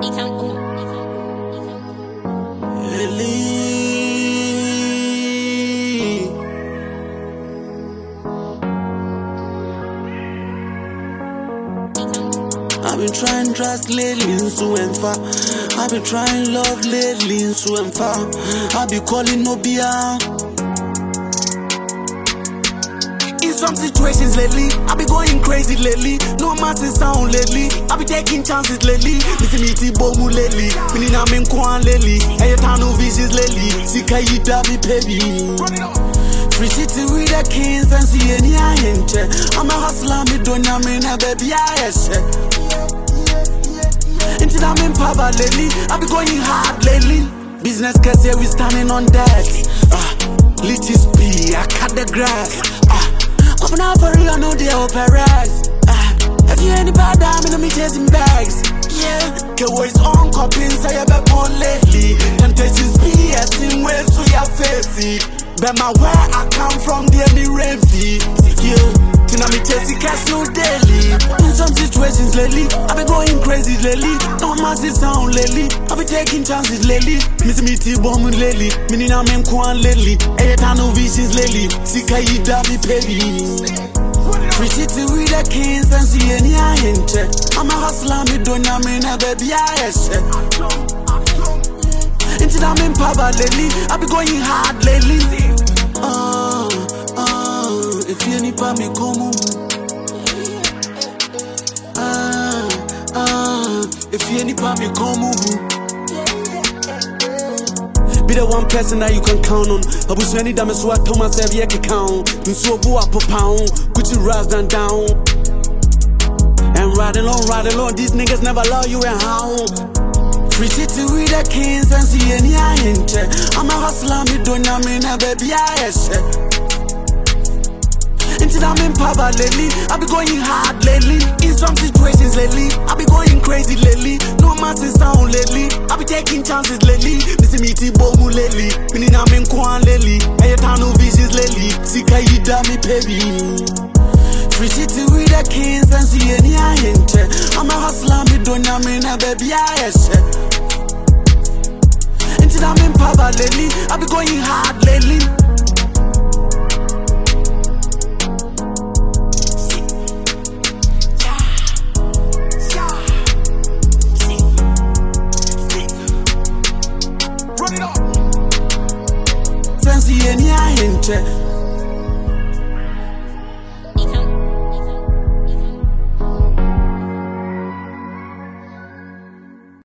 I've been trying trust lately, so and far. I've been trying love lately, so and far. I've been calling Nobia. In some situations lately, I've been going crazy lately. No masses sound lately. I've been taking chances lately. Missing me Bomu lately. Meaning I'm in Kwan lately. And your town no visions lately. Sika you dabi baby. Free city with the kings and see any hinge. I'm a hustler, me don't know me na baby I until I'm in power lately, I've been going hard lately. Business cause here we standing on deck. Little speed, I cut the grass. Open up for real, I know they operas. If you any bad damn, me chasing bags. Yeah, K-Ways on copying, say I bet more lately. Temptations be a same way, so you're facey. But my where I come from, they me ravey. Yeah. Now me chasing cash no daily. In some situations lately, I've been going crazy lately. No masses sound lately. I've been taking chances lately. Missing me T-bomb lately. Meaning I'm in Kwan lately. Every time no visions lately. Sika you dabi baby. Free city with the kings and see any hinge. I'm a hustler, me don't know me na baby I until I'm in power lately. I've been going hard lately. If you need pa me como if you need pa me como be the one person that you can count on. I wish any damn so I told myself yeah can count. You so go up a pound, Gucci rise and down. And riding on, these niggas never love you and how. Free city with the kings and see any hinge. I'm a hustler, me don't know me na baby I until I'm in power lately, I've been going hard lately. In some situations lately, I've been going crazy lately. No masses sound lately. I've been taking chances lately. Missing me T-Bomu lately. Meaning I'm in Kwan lately. And your town no visions lately. Sika you dabi baby. Free city with the kings and see any hinge. I'm a hustler, me don't know me na baby I until I'm in power lately, I've been going hard lately. Fancy any hinge.